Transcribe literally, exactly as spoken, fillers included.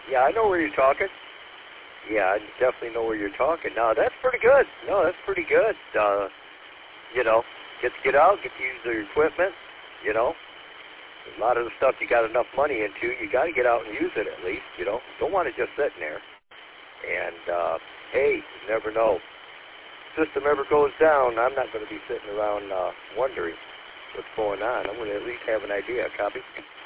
Yeah, I know where you're talking. Yeah, I definitely know where you're talking. No, that's pretty good. No, that's pretty good. Uh, you know, get to get out, get to use their equipment, you know. A lot of the stuff you got enough money into, you got to get out and use it at least, you know. Don't want it just sitting there. And, uh, hey, you never know. System ever goes down, I'm not going to be sitting around uh, wondering what's going on. I'm going to at least have an idea. Copy?